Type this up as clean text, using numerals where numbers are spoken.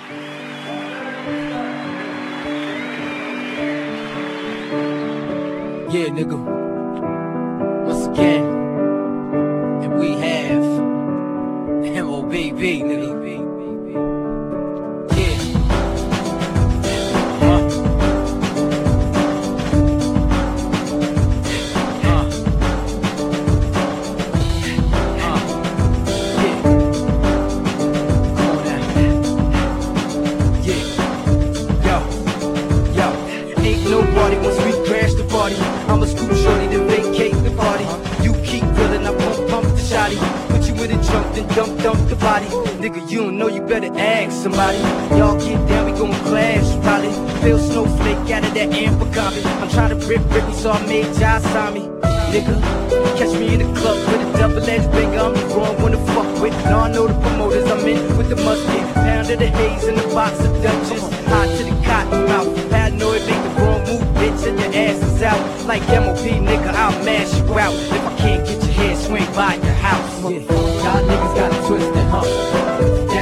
Yeah, nigga. Once again, and we have MOBB, nigga. Yeah. Yeah. Come on now. Yeah. Yo. Ain't nobody once we crash the party. I'm a scoop shorty to vacate the party. You keep feeling, I pump the shotty. Put you in a trunk, then dump the body. Nigga, you don't know, you better ask somebody. Y'all get down, we gon' clash, probably. Feel snowflake out of that amber copy. I'm trying to rip Britney, so I made Josh sign me. Nigga, catch me in the club with a double-edged finger. I'm the wrong one to fuck with. Now I know the promoters, I'm in with the musket. Pound of the haze in the box of Dutchess. Hot to the cotton mouth. Paranoid, make the wrong move, bitch, and your ass is out. Like MOP, nigga, I'll mash you out. If I can't get your head, swing by your house. Yeah. Y'all niggas got it twisted, huh?